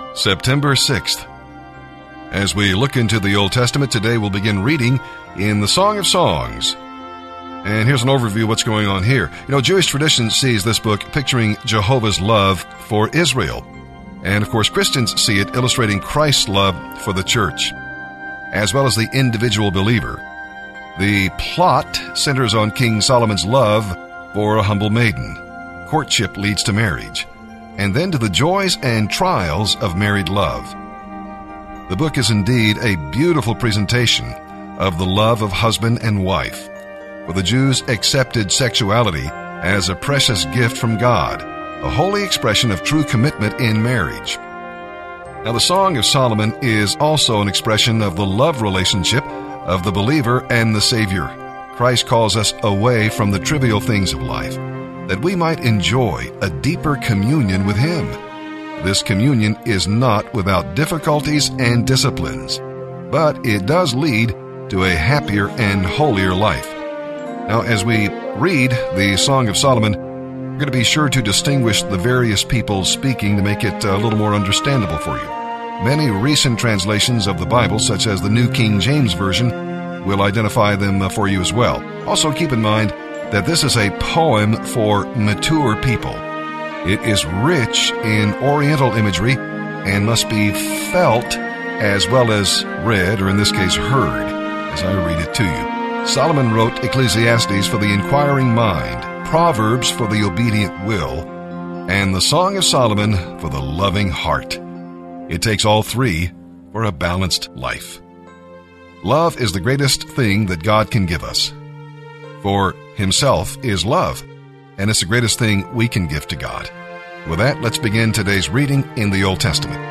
September 6th. As we look into the Old Testament today, we'll begin reading in the Song of Songs. And here's an overview of what's going on here. Jewish tradition sees this book picturing Jehovah's love for Israel. And of course, Christians see it illustrating Christ's love for the church, as well as the individual believer. The plot centers on King Solomon's love for a humble maiden. Courtship leads to marriage, and then to the joys and trials of married love. The book is indeed a beautiful presentation of the love of husband and wife, for the Jews accepted sexuality as a precious gift from God, a holy expression of true commitment in marriage. Now, the Song of Solomon is also an expression of the love relationship of the believer and the Savior. Christ calls us away from the trivial things of life, that we might enjoy a deeper communion with Him. This communion is not without difficulties and disciplines, but it does lead to a happier and holier life. Now, as we read the Song of Solomon, we're going to be sure to distinguish the various people speaking to make it a little more understandable for you. Many recent translations of the Bible, such as the New King James Version, will identify them for you as well. Also, keep in mind that this is a poem for mature people. It is rich in Oriental imagery and must be felt as well as read, or in this case heard, as I read it to you. Solomon wrote Ecclesiastes for the inquiring mind, Proverbs for the obedient will, and the Song of Solomon for the loving heart. It takes all three for a balanced life. Love is the greatest thing that God can give us. For Himself is love, and it's the greatest thing we can give to God. With that, let's begin today's reading in the Old Testament.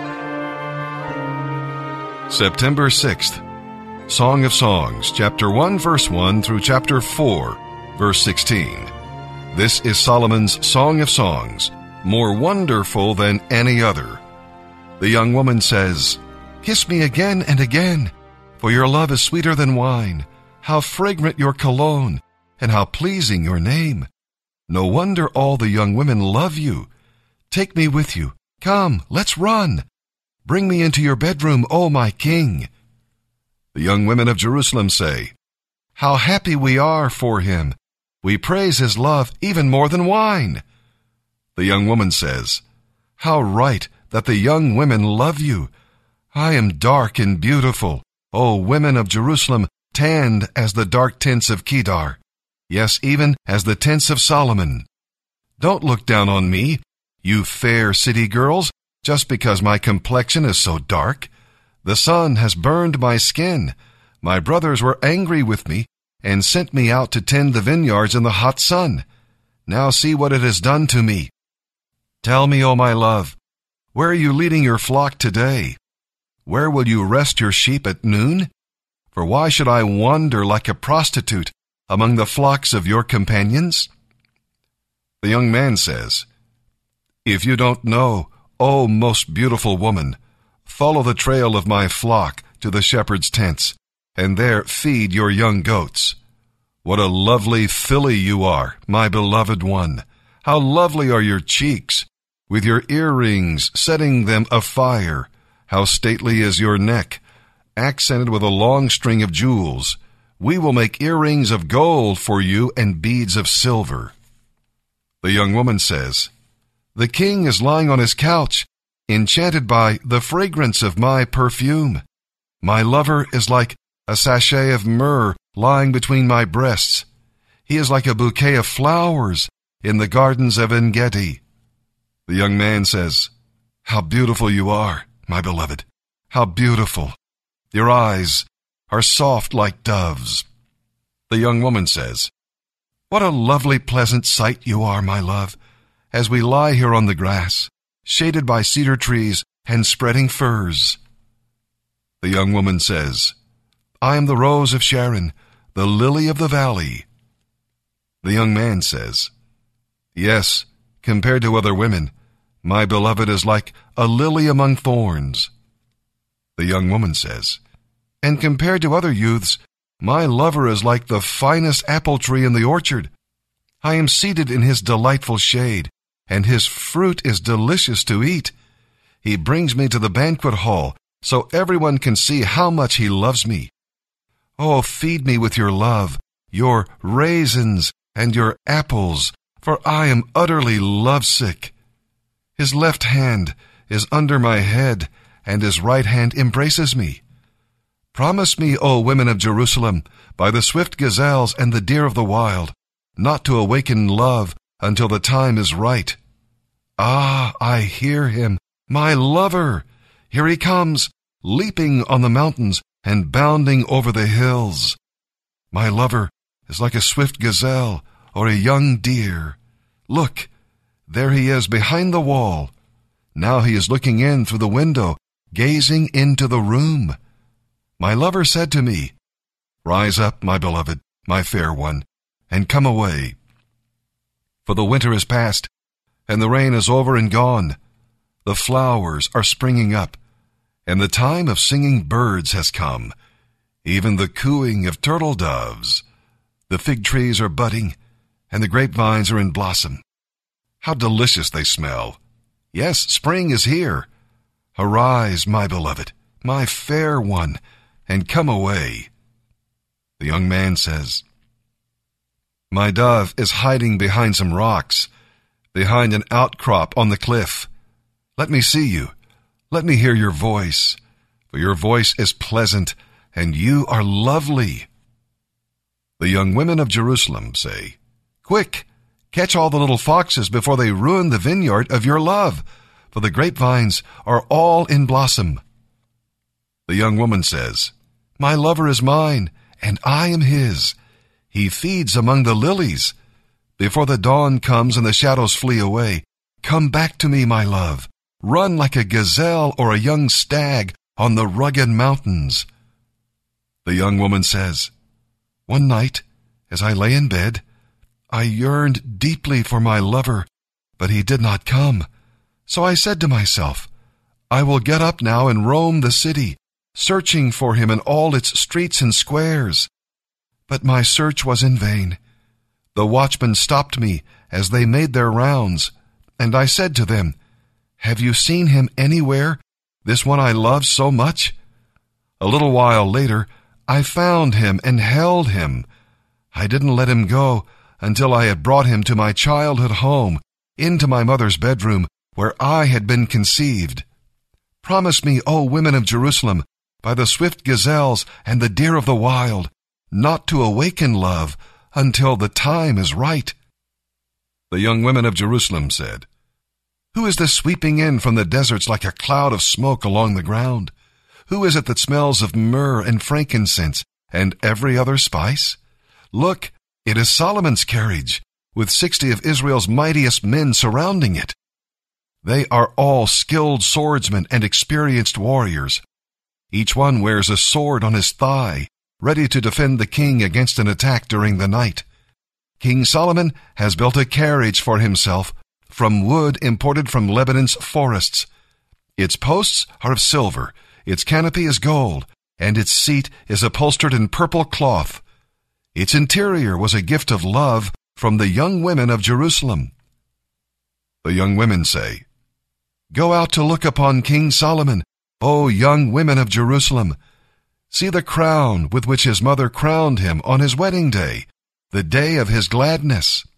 September 6th, Song of Songs, chapter 1, verse 1 through chapter 4, verse 16. This is Solomon's Song of Songs, more wonderful than any other. The young woman says, "Kiss me again and again, for your love is sweeter than wine. How fragrant your cologne, and how pleasing your name. No wonder all the young women love you. Take me with you. Come, let's run. Bring me into your bedroom, O my king." The young women of Jerusalem say, "How happy we are for him. We praise his love even more than wine." The young woman says, "How right that the young women love you. I am dark and beautiful, O women of Jerusalem, tanned as the dark tints of Kedar, yes, even as the tents of Solomon. Don't look down on me, you fair city girls, just because my complexion is so dark. The sun has burned my skin. My brothers were angry with me and sent me out to tend the vineyards in the hot sun. Now see what it has done to me. Tell me, O my love, where are you leading your flock today? Where will you rest your sheep at noon? For why should I wander like a prostitute among the flocks of your companions?" The young man says, "If you don't know, O most beautiful woman, follow the trail of my flock to the shepherd's tents, and there feed your young goats. What a lovely filly you are, my beloved one. How lovely are your cheeks, with your earrings setting them afire. How stately is your neck, accented with a long string of jewels. We will make earrings of gold for you and beads of silver." The young woman says, "The king is lying on his couch, enchanted by the fragrance of my perfume. My lover is like a sachet of myrrh lying between my breasts. He is like a bouquet of flowers in the gardens of En-Gedi." The young man says, "How beautiful you are, my beloved. How beautiful. Your eyes are soft like doves." The young woman says, "What a lovely, pleasant sight you are, my love, as we lie here on the grass, shaded by cedar trees and spreading firs." The young woman says, "I am the rose of Sharon, the lily of the valley." The young man says, "Yes, compared to other women, my beloved is like a lily among thorns." The young woman says, "And compared to other youths, my lover is like the finest apple tree in the orchard. I am seated in his delightful shade, and his fruit is delicious to eat. He brings me to the banquet hall so everyone can see how much he loves me. Oh, feed me with your love, your raisins and your apples, for I am utterly lovesick. His left hand is under my head, and his right hand embraces me. Promise me, O women of Jerusalem, by the swift gazelles and the deer of the wild, not to awaken love until the time is right. Ah, I hear him, my lover. Here he comes, leaping on the mountains and bounding over the hills. My lover is like a swift gazelle or a young deer. Look, there he is behind the wall. Now he is looking in through the window, gazing into the room. My lover said to me, Rise up, my beloved, my fair one, and come away. For the winter is past, and the rain is over and gone. The flowers are springing up, and the time of singing birds has come, even the cooing of turtle doves. The fig trees are budding, and the grapevines are in blossom. How delicious they smell! Yes, spring is here. Arise, my beloved, my fair one, and come away. The young man says, My dove is hiding behind some rocks, behind an outcrop on the cliff. Let me see you. Let me hear your voice, for your voice is pleasant, and you are lovely. The young women of Jerusalem say, Quick, catch all the little foxes before they ruin the vineyard of your love, for the grapevines are all in blossom. The young woman says, My lover is mine, and I am his. He feeds among the lilies. Before the dawn comes and the shadows flee away, come back to me, my love. Run like a gazelle or a young stag on the rugged mountains. The young woman says, One night, as I lay in bed, I yearned deeply for my lover, but he did not come. So I said to myself, I will get up now and roam the city, searching for him in all its streets and squares. But my search was in vain. The watchmen stopped me as they made their rounds, and I said to them, Have you seen him anywhere, this one I love so much? A little while later, I found him and held him. I didn't let him go until I had brought him to my childhood home, into my mother's bedroom, where I had been conceived. Promise me, O women of Jerusalem, by the swift gazelles and the deer of the wild, not to awaken love until the time is right. The young women of Jerusalem said, Who is this sweeping in from the deserts like a cloud of smoke along the ground? Who is it that smells of myrrh and frankincense and every other spice? Look, it is Solomon's carriage, with 60 of Israel's mightiest men surrounding it. They are all skilled swordsmen and experienced warriors. Each one wears a sword on his thigh, ready to defend the king against an attack during the night. King Solomon has built a carriage for himself from wood imported from Lebanon's forests. Its posts are of silver, its canopy is gold, and its seat is upholstered in purple cloth. Its interior was a gift of love from the young women of Jerusalem. The young women say, Go out to look upon King Solomon, O young women of Jerusalem. See the crown with which his mother crowned him on his wedding day, the day of his gladness.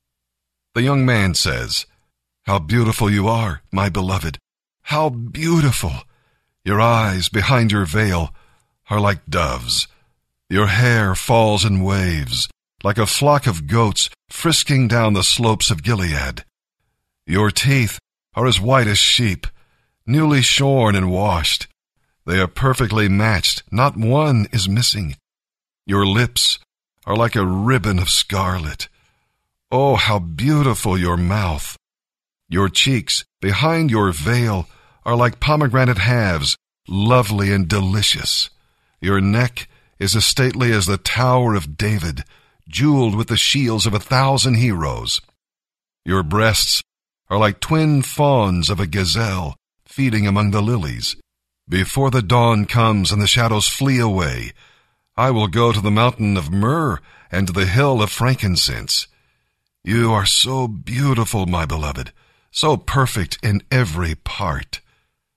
The young man says, How beautiful you are, my beloved. How beautiful! Your eyes behind your veil are like doves. Your hair falls in waves, like a flock of goats frisking down the slopes of Gilead. Your teeth are as white as sheep, newly shorn and washed. They are perfectly matched, not one is missing. Your lips are like a ribbon of scarlet. Oh, how beautiful your mouth! Your cheeks behind your veil are like pomegranate halves, lovely and delicious. Your neck is as stately as the Tower of David, jeweled with the shields of 1,000 heroes. Your breasts are like twin fawns of a gazelle, feeding among the lilies. Before the dawn comes and the shadows flee away, I will go to the mountain of myrrh and to the hill of frankincense. You are so beautiful, my beloved, so perfect in every part.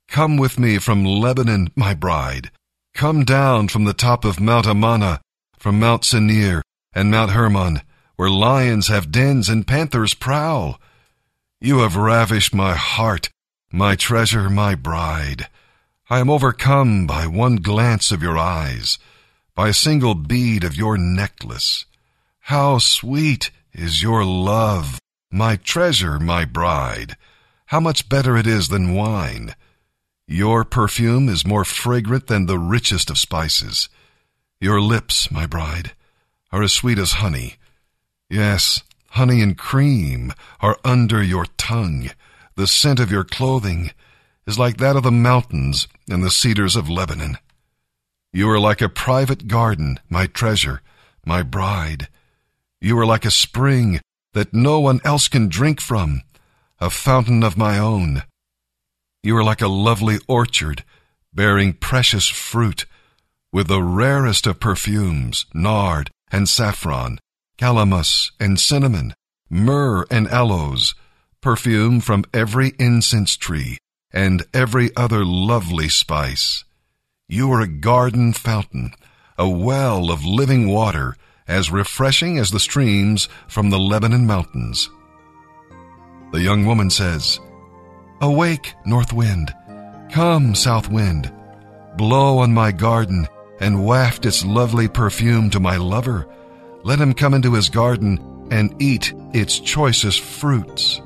Come with me from Lebanon, my bride. Come down from the top of Mount Amana, from Mount Senir and Mount Hermon, where lions have dens and panthers prowl. You have ravished my heart, my treasure, my bride. I am overcome by one glance of your eyes, by a single bead of your necklace. How sweet is your love, my treasure, my bride. How much better it is than wine. Your perfume is more fragrant than the richest of spices. Your lips, my bride, are as sweet as honey. Yes, honey and cream are under your tongue. The scent of your clothing is like that of the mountains and the cedars of Lebanon. You are like a private garden, my treasure, my bride. You are like a spring that no one else can drink from, a fountain of my own. You are like a lovely orchard, bearing precious fruit, with the rarest of perfumes, nard and saffron, calamus and cinnamon, myrrh and aloes, perfume from every incense tree, and every other lovely spice. You are a garden fountain, a well of living water, as refreshing as the streams from the Lebanon mountains. The young woman says, Awake, north wind. Come, south wind. Blow on my garden and waft its lovely perfume to my lover. Let him come into his garden and eat its choicest fruits.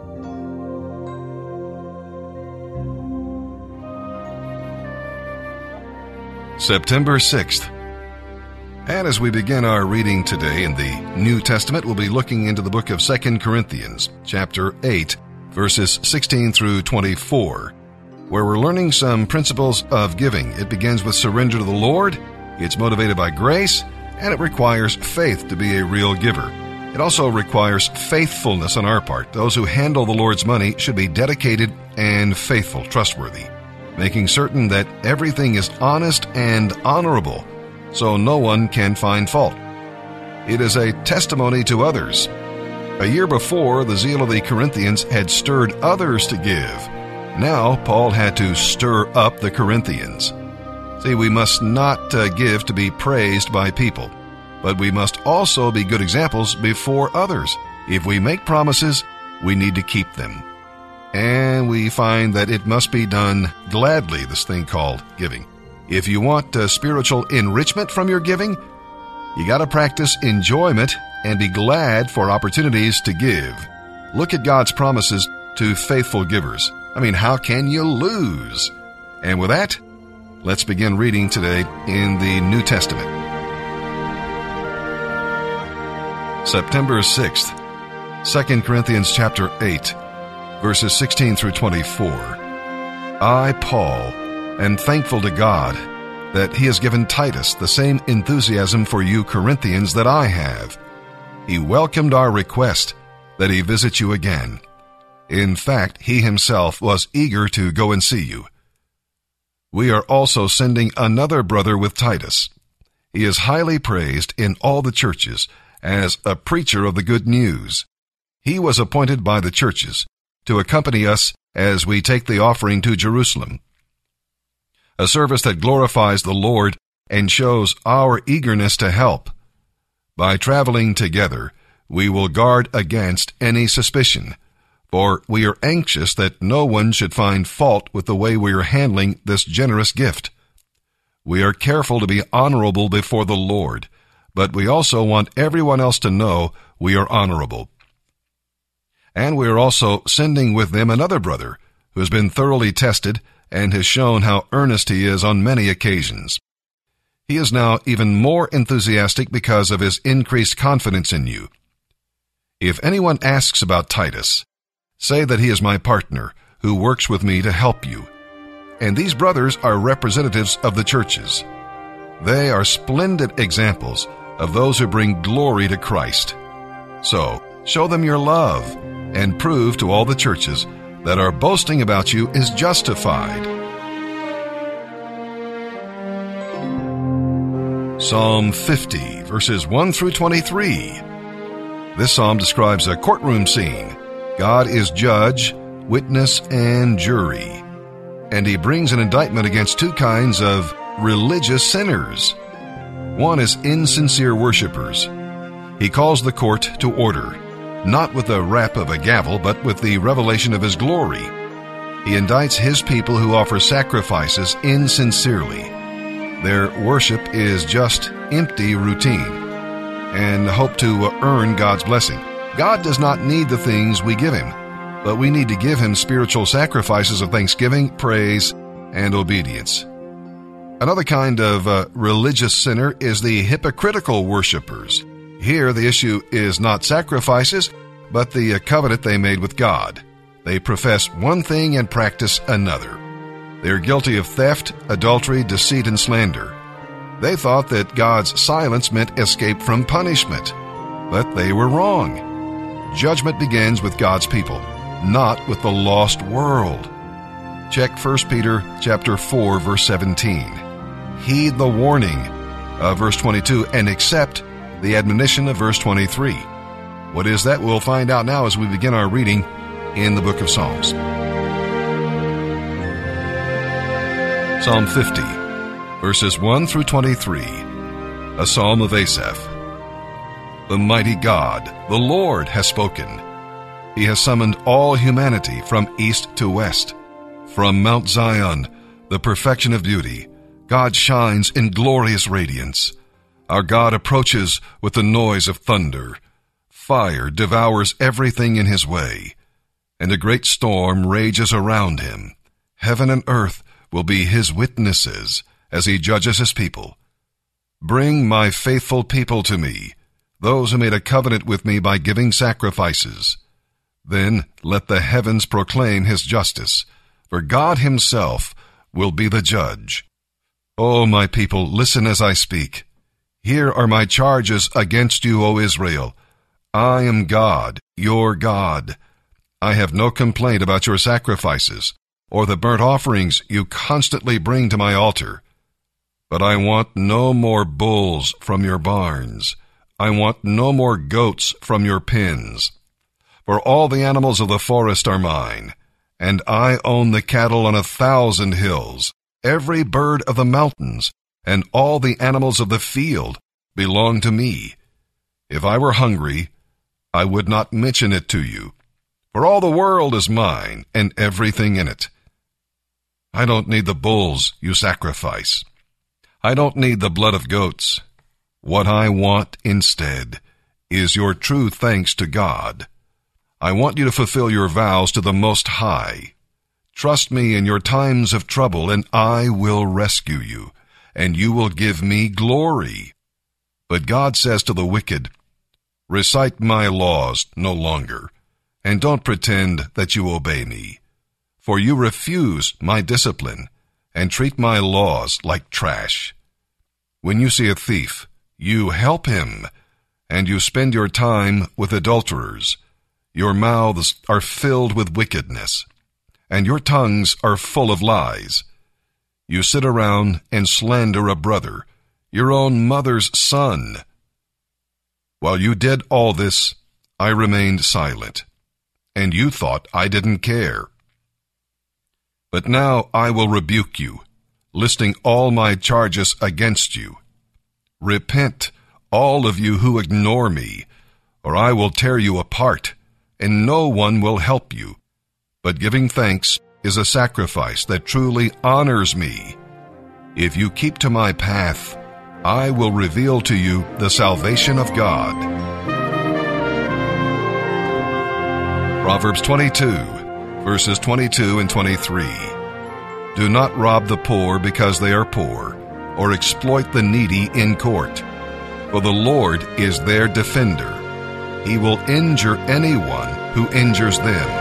September 6th. And as we begin our reading today in the New Testament, we'll be looking into the book of 2 Corinthians, chapter 8, verses 16 through 24, where we're learning some principles of giving. It begins with surrender to the Lord, it's motivated by grace, and it requires faith to be a real giver. It also requires faithfulness on our part. Those who handle the Lord's money should be dedicated and faithful, trustworthy, making certain that everything is honest and honorable, so no one can find fault. It is a testimony to others. A year before, the zeal of the Corinthians had stirred others to give. Now, Paul had to stir up the Corinthians. See, we must not give to be praised by people, but we must also be good examples before others. If we make promises, we need to keep them. And we find that it must be done gladly, this thing called giving. If you want spiritual enrichment from your giving, you got to practice enjoyment and be glad for opportunities to give. Look at God's promises to faithful givers. How can you lose? And with that, let's begin reading today in the New Testament. September 6th, 2 Corinthians chapter 8, verses 16 through 24. I, Paul, am thankful to God that He has given Titus the same enthusiasm for you Corinthians that I have. He welcomed our request that he visit you again. In fact, he himself was eager to go and see you. We are also sending another brother with Titus. He is highly praised in all the churches as a preacher of the good news. He was appointed by the churches to accompany us as we take the offering to Jerusalem, a service that glorifies the Lord and shows our eagerness to help. By traveling together, we will guard against any suspicion, for we are anxious that no one should find fault with the way we are handling this generous gift. We are careful to be honorable before the Lord, but we also want everyone else to know we are honorable. And we are also sending with them another brother who has been thoroughly tested and has shown how earnest he is on many occasions. He is now even more enthusiastic because of his increased confidence in you. If anyone asks about Titus, say that he is my partner who works with me to help you. And these brothers are representatives of the churches. They are splendid examples of those who bring glory to Christ. So, show them your love and prove to all the churches that our boasting about you is justified. Psalm 50, verses 1 through 23. This psalm describes a courtroom scene. God is judge, witness, and jury. and he brings an indictment against two kinds of religious sinners. One is insincere worshipers. He calls the court to order, not with the rap of a gavel, but with the revelation of his glory. He indicts his people who offer sacrifices insincerely. Their worship is just empty routine and hope to earn God's blessing. God does not need the things we give him, but we need to give him spiritual sacrifices of thanksgiving, praise, and obedience. Another kind of religious sinner is the hypocritical worshipers. Here, the issue is not sacrifices, but the covenant they made with God. They profess one thing and practice another. They are guilty of theft, adultery, deceit, and slander. They thought that God's silence meant escape from punishment, but they were wrong. Judgment begins with God's people, not with the lost world. Check 1 Peter chapter 4, verse 17. Heed the warning of verse 22 and accept the admonition of verse 23. What is that? We'll find out now as we begin our reading in the book of Psalms. Psalm 50, verses 1 through 23, a psalm of Asaph. The mighty God, the Lord, has spoken. He has summoned all humanity from east to west. From Mount Zion, the perfection of beauty, God shines in glorious radiance. Our God approaches with the noise of thunder. Fire devours everything in his way, and a great storm rages around him. Heaven and earth will be his witnesses as he judges his people. Bring my faithful people to me, those who made a covenant with me by giving sacrifices. Then let the heavens proclaim his justice, for God himself will be the judge. O my people, listen as I speak. Here are my charges against you, O Israel. I am God, your God. I have no complaint about your sacrifices, or the burnt offerings you constantly bring to my altar. But I want no more bulls from your barns. I want no more goats from your pens. For all the animals of the forest are mine, and I own the cattle on 1,000 hills. Every bird of the mountains and all the animals of the field belong to me. If I were hungry, I would not mention it to you, for all the world is mine and everything in it. I don't need the bulls you sacrifice. I don't need the blood of goats. What I want instead is your true thanks to God. I want you to fulfill your vows to the Most High. Trust me in your times of trouble, and I will rescue you, and you will give me glory. But God says to the wicked, recite my laws no longer, and don't pretend that you obey me. For you refuse my discipline, and treat my laws like trash. When you see a thief, you help him, and you spend your time with adulterers. Your mouths are filled with wickedness, and your tongues are full of lies. You sit around and slander a brother, your own mother's son. While you did all this, I remained silent, and you thought I didn't care. But now I will rebuke you, listing all my charges against you. Repent, all of you who ignore me, or I will tear you apart, and no one will help you. But giving thanks is a sacrifice that truly honors me. If you keep to my path, I will reveal to you the salvation of God. Proverbs 22, verses 22 and 23. Do not rob the poor because they are poor, or exploit the needy in court. For the Lord is their defender. He will injure anyone who injures them.